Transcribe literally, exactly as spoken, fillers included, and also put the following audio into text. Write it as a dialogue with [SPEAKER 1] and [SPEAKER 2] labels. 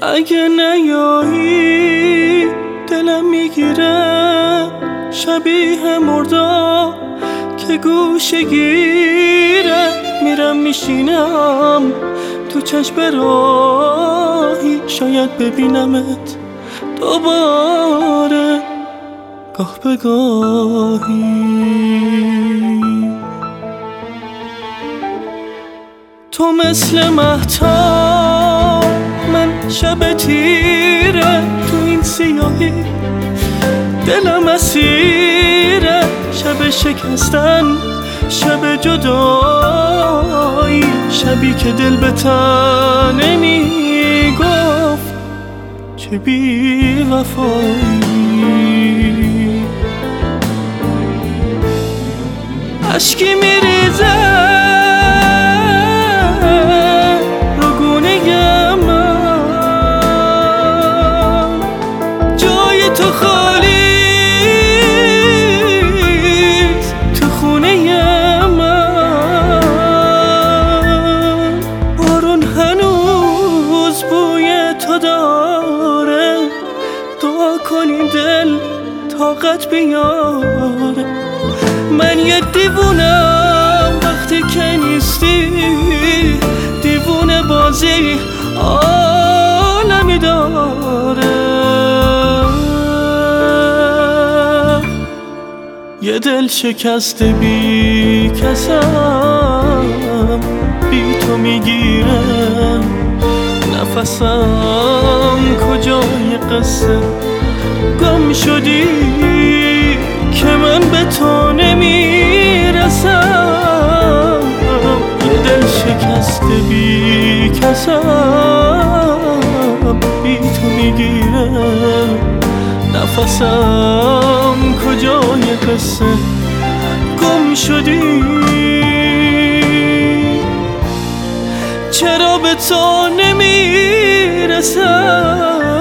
[SPEAKER 1] اگه نیایی دلم میگیره شبیه مردا که گوشه گیره. میرم میشینم تو چشم راهی، شاید ببینمت دوباره گاه به گاهی. تو مثل مهتاب، من شب تیره تو این سیاهی. دلم اسیره، شب شکستن، شب جدایی، شبی که دل به تن نمیگفت چه بی وفایی. اشکی میریزه رو گونه من، جای تو خالی تو خونه من. بارون هنوز بوی تو داره، دعا کنی دل طاقت بیاره. من یه دیوونم وقتی که نیستی، دیوونه بازی عالمی داره. یه دل شکسته بی کسم، بی تو میگیره نفسم. کجای قصه گم شدی که من به تو نمیرسم. یه دل شکسته بی کسم، بی تو میگیره نفسم. کجای قصه گم شدی، چرا به تو نمیرسم.